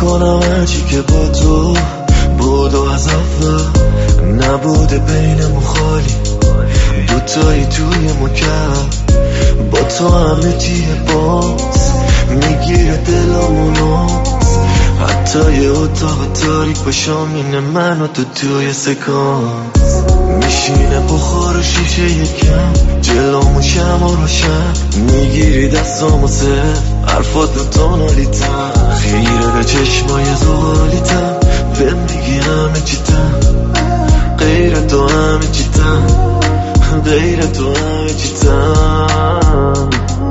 میکنم هرچی که با تو بود و از اول نبوده بینمون خالی دوتایی توی مکم با تو همه چیه باز میگیره دلامونو حتی یه اتاق تاریک با شامینه من و تو توی سکانس میشینه بخار و شیشه یکم جلومون شما روشن میگیری دستامو صرف حرفات تونالیتم خیره به چشمای زغالیتم بهم میگی همه چیتم غیر تو همه چیتم غیر تو همه چیتم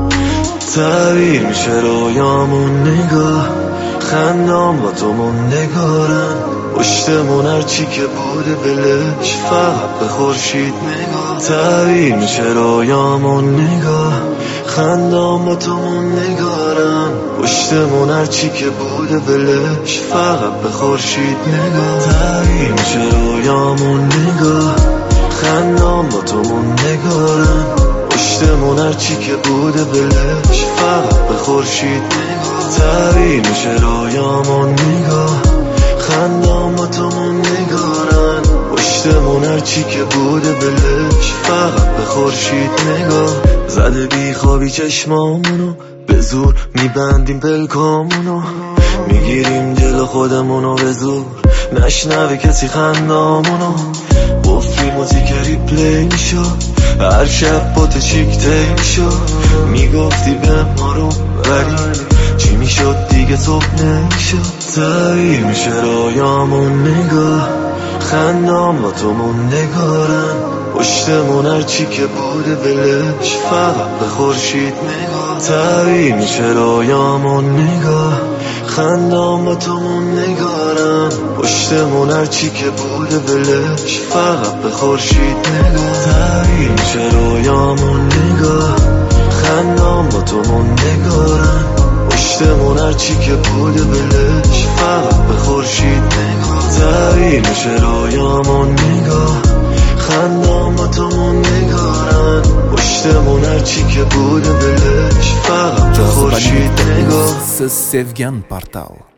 تعبیر میشه رویامون نگاه خندام با تو موندگارم پشتمون هرچی که بوده بلش فقط به خورشید نگاه تعبیر میشه رویامون نگاه خندام با تو موندگارم پشتمون هرچی که بوده بلش فقط به خورشید نگاه تعبیر میشه رویامون نگاه خندام با تو موندگارم پشتمون هرچی که بوده بلش فقط به خورشید نگاه تعبیر میشه رویامون نگاه خندام با تو موندگارم پشتمون هرچی که بوده بلش فقط به خورشید نگاه زده بی خوابی چشمامونو به زور میبندیم پلکامونو میگیریم جلو خودمونو به زور نشنوه کسی خندامونو قفلی موزیک ریپلی میشد هر شب با تو چیکته میشد میگفتی به ما رو ولی چی میشد دیگه صبح نمیشد تعبیر میشه رویامون نگاه خندام با تو موندگارم پشتمون هرچی که بوده بلش فقط به خورشید نگاه تعبیر میشه رویامون نگاه خندام با تو موندگارم پشتمون هرچی که بوده بلش فقط به خورشید نگاه تعبیر میشه رویامون نگاه خندام با تو موندگارم پشتمون هرچی که بوده بلش فقط به خورشید نگاه تعبیر میشه رویامون نگاه خندام با تو موندگارم piştim herçi ki bu da beleş. Fağat hoşit nego Sevgen Portal